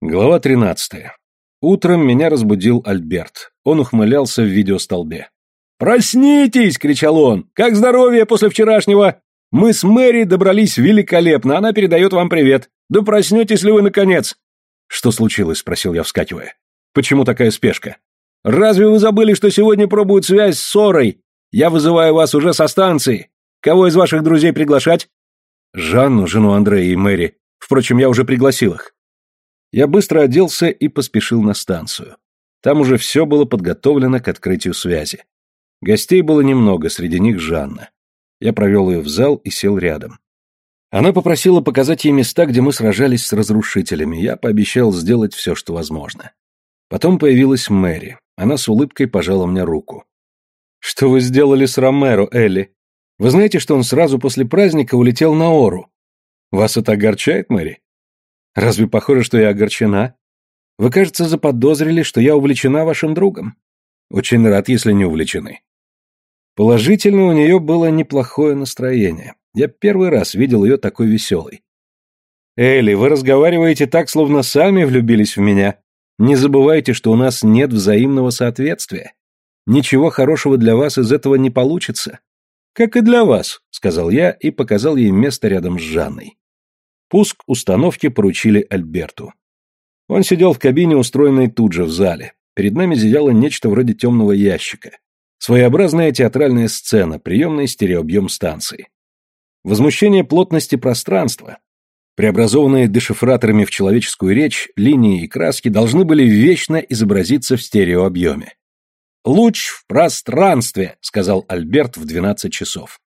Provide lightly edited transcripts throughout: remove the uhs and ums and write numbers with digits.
Глава 13. Утром меня разбудил Альберт. Он ухмылялся в видеостолбе. «Проснитесь!» — кричал он. «Как здоровье после вчерашнего? Мы с Мэри добрались великолепно, она передает вам привет. Да проснетесь ли вы наконец?» «Что случилось?» — спросил я, вскакивая. «Почему такая спешка?» «Разве вы забыли, что сегодня пробуют связь с Сорой? Я вызываю вас уже со станции. Кого из ваших друзей приглашать?» «Жанну, жену Андрея и Мэри. Впрочем, я уже пригласил их». Я быстро оделся и поспешил на станцию. Там уже все было подготовлено к открытию связи. Гостей было немного, среди них Жанна. Я провел ее в зал и сел рядом. Она попросила показать ей места, где мы сражались с разрушителями. Я пообещал сделать все, что возможно. Потом появилась Мэри. Она с улыбкой пожала мне руку. «Что вы сделали с Ромеро, Элли? Вы знаете, что он сразу после праздника улетел на Ору? Вас это огорчает, Мэри? Разве похоже, что я огорчена? Вы, кажется, заподозрили, что я увлечена вашим другом. Очень рад, если не увлечены». Положительно, у нее было неплохое настроение. Я первый раз видел ее такой веселой. «Элли, вы разговариваете так, словно сами влюбились в меня. Не забывайте, что у нас нет взаимного соответствия. Ничего хорошего для вас из этого не получится. Как и для вас», — сказал я и показал ей место рядом с Жанной. Пуск установки поручили Альберту. Он сидел в кабине, устроенной тут же в зале. Перед нами зияло нечто вроде темного ящика. Своеобразная театральная сцена, приемный стереообъем станции. Возмущение плотности пространства, преобразованные дешифраторами в человеческую речь, линии и краски должны были вечно изобразиться в стереообъеме. «Луч в пространстве», — сказал Альберт в 12 часов.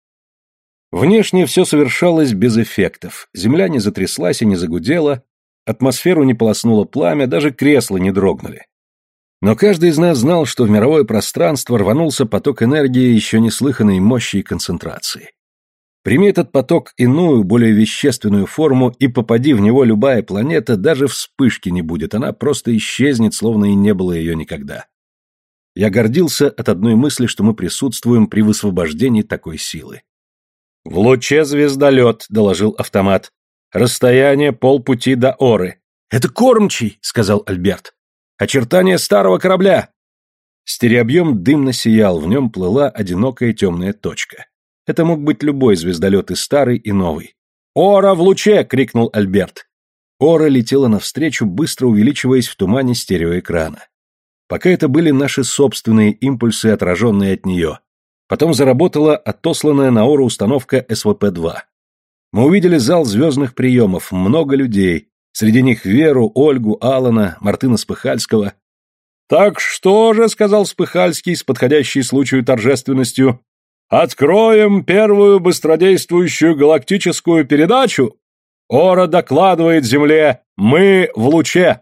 Внешне все совершалось без эффектов. Земля не затряслась и не загудела, атмосферу не полоснуло пламя, даже кресла не дрогнули. Но каждый из нас знал, что в мировое пространство рванулся поток энергии еще неслыханной мощи и концентрации. Прими этот поток иную, более вещественную форму, и попади в него любая планета, даже вспышки не будет, она просто исчезнет, словно и не было ее никогда. Я гордился от одной мысли, что мы присутствуем при высвобождении такой силы. «В луче звездолет», — доложил автомат. «Расстояние полпути до Оры». «Это кормчий», — сказал Альберт. «Очертания старого корабля». Стереообъем дымно сиял, в нем плыла одинокая темная точка. Это мог быть любой звездолет, и старый, и новый. «Ора в луче!» — крикнул Альберт. Ора летела навстречу, быстро увеличиваясь в тумане стереоэкрана. Пока это были наши собственные импульсы, отраженные от нее. Потом заработала отосланная на Ору установка СВП-2. Мы увидели зал звездных приемов, много людей, среди них Веру, Ольгу, Алана, Мартына Спыхальского. «Так что же», — сказал Спыхальский с подходящей случаю торжественностью, «откроем первую быстродействующую галактическую передачу? Ора докладывает Земле, мы в луче».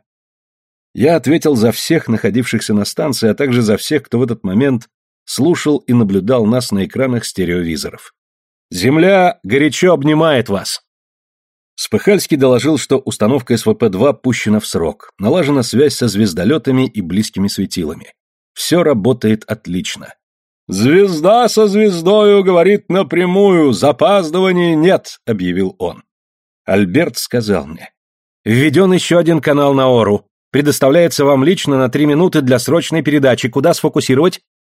Я ответил за всех находившихся на станции, а также за всех, кто в этот момент слушал и наблюдал нас на экранах стереовизоров. «Земля горячо обнимает вас!» Спыхальский доложил, что установка СВП-2 пущена в срок, налажена связь со звездолетами и близкими светилами. Все работает отлично. «Звезда со звездою говорит напрямую, запаздываний нет», — объявил он. Альберт сказал мне: «Введен еще один канал на Ору. Предоставляется вам лично на 3 минуты для срочной передачи. Куда сфокусировать?»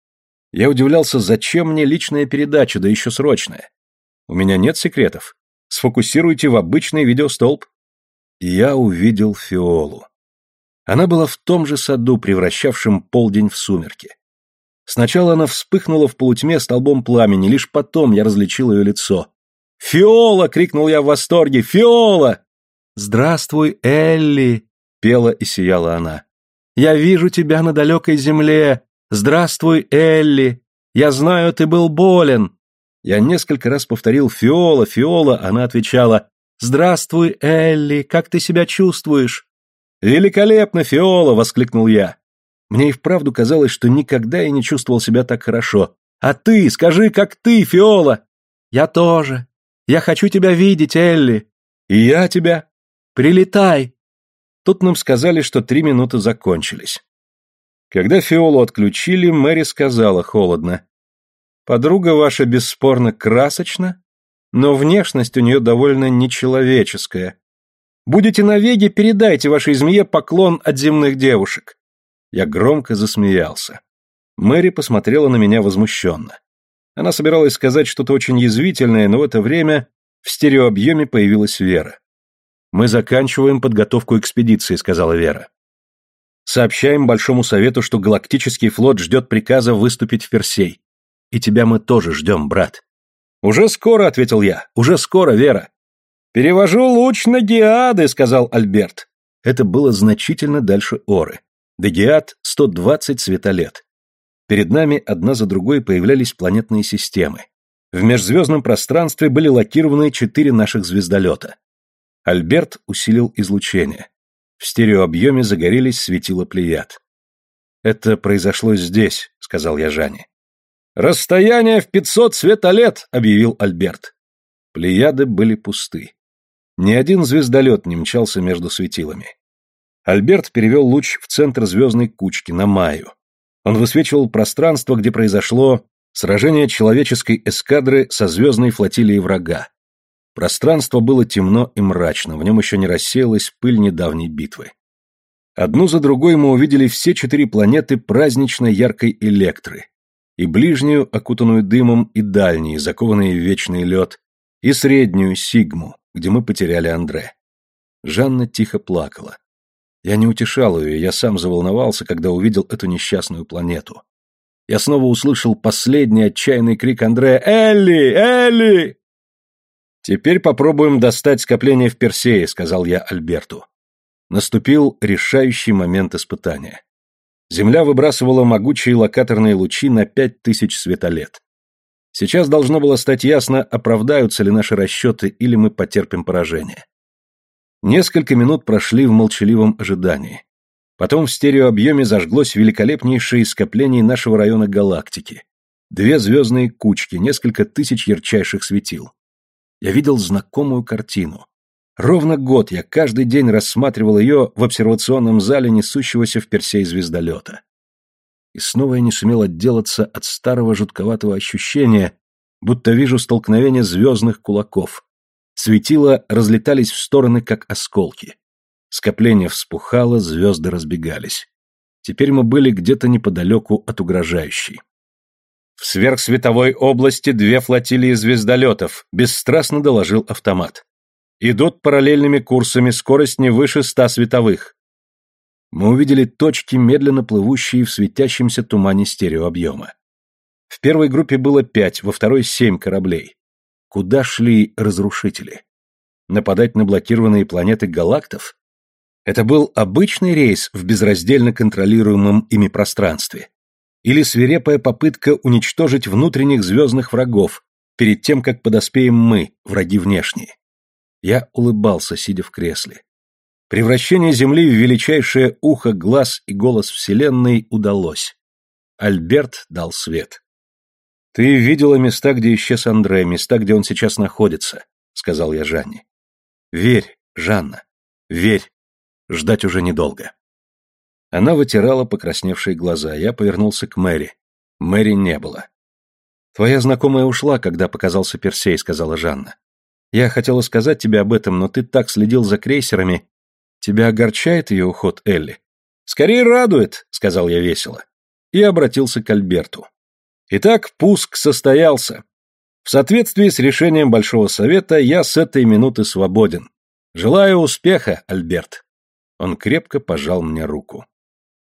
Я удивлялся, зачем мне личная передача, да еще срочная. У меня нет секретов. Сфокусируйте в обычный видеостолб. И я увидел Фиолу. Она была в том же саду, превращавшем полдень в сумерки. Сначала она вспыхнула в полутьме столбом пламени, лишь потом я различил ее лицо. «Фиола!» — крикнул я в восторге. «Фиола!» «Здравствуй, Элли!» — пела и сияла она. «Я вижу тебя на далекой земле. Здравствуй, Элли! Я знаю, ты был болен!» Я несколько раз повторил «Фиола, Фиола», она отвечала: «Здравствуй, Элли, как ты себя чувствуешь?» «Великолепно, Фиола!» — воскликнул я. Мне и вправду казалось, что никогда я не чувствовал себя так хорошо. «А ты, скажи, как ты, Фиола?» «Я тоже. Я хочу тебя видеть, Элли». «И я тебя». «Прилетай». Тут нам сказали, что 3 минуты закончились. Когда Фиолу отключили, Мэри сказала холодно: «Подруга ваша бесспорно красочна, но внешность у нее довольно нечеловеческая. Будете на Веге, передайте вашей змее поклон от земных девушек». Я громко засмеялся. Мэри посмотрела на меня возмущенно. Она собиралась сказать что-то очень язвительное, но в это время в стереообъеме появилась Вера. «Мы заканчиваем подготовку экспедиции», — сказала Вера. «Сообщаем Большому Совету, что Галактический флот ждет приказа выступить в Персей. И тебя мы тоже ждем, брат». «Уже скоро», — ответил я. «Уже скоро, Вера». «Перевожу луч на Геады», — сказал Альберт. Это было значительно дальше Оры. До Геад 120 светолет. Перед нами одна за другой появлялись планетные системы. В межзвездном пространстве были локированы 4 наших звездолета. Альберт усилил излучение. В стереообъеме загорелись светила Плеяд. «Это произошло здесь», — сказал я Жанне. «Расстояние в 500 светолет», — объявил Альберт. Плеяды были пусты. Ни один звездолет не мчался между светилами. Альберт перевел луч в центр звездной кучки, на Майю. Он высвечивал пространство, где произошло сражение человеческой эскадры со звездной флотилией врага. Пространство было темно и мрачно, в нем еще не рассеялась пыль недавней битвы. Одну за другой мы увидели все 4 планеты празднично яркой Электры, и ближнюю, окутанную дымом, и дальние, закованные в вечный лед, и среднюю, Сигму, где мы потеряли Андре. Жанна тихо плакала. Я не утешал ее, я сам заволновался, когда увидел эту несчастную планету. Я снова услышал последний отчаянный крик Андре: «Элли! Элли!» «Теперь попробуем достать скопление в Персее», — сказал я Альберту. Наступил решающий момент испытания. Земля выбрасывала могучие локаторные лучи на 5000 светолет. Сейчас должно было стать ясно, оправдаются ли наши расчеты или мы потерпим поражение. Несколько минут прошли в молчаливом ожидании. Потом в стереообъеме зажглось великолепнейшее скопление нашего района галактики. 2 звездные кучки, несколько тысяч ярчайших светил. Я видел знакомую картину. Ровно год я каждый день рассматривал ее в обсервационном зале несущегося в Персей звездолета. И снова я не сумел отделаться от старого жутковатого ощущения, будто вижу столкновение звездных кулаков. Светила разлетались в стороны, как осколки. Скопление вспухало, звезды разбегались. Теперь мы были где-то неподалеку от угрожающей. «В сверхсветовой области 2 флотилии звездолетов», — бесстрастно доложил автомат. «Идут параллельными курсами, скорость не выше 100 световых». Мы увидели точки, медленно плывущие в светящемся тумане стереообъема. В первой группе было 5, во второй 7 кораблей. Куда шли разрушители? Нападать на блокированные планеты галактов? Это был обычный рейс в безраздельно контролируемом ими пространстве? Или свирепая попытка уничтожить внутренних звездных врагов перед тем, как подоспеем мы, враги внешние? Я улыбался, сидя в кресле. Превращение Земли в величайшее ухо, глаз и голос Вселенной удалось. Альберт дал свет. «Ты видела места, где исчез Андре, места, где он сейчас находится», — сказал я Жанне. «Верь, Жанна, верь. Ждать уже недолго». Она вытирала покрасневшие глаза, я повернулся к Мэри. Мэри не было. «Твоя знакомая ушла, когда показался Персей», — сказала Жанна. «Я хотела сказать тебе об этом, но ты так следил за крейсерами. Тебя огорчает ее уход, Элли?» «Скорее радует», — сказал я весело. И обратился к Альберту. Итак, пуск состоялся. В соответствии с решением Большого Совета я с этой минуты свободен. Желаю успеха, Альберт. Он крепко пожал мне руку.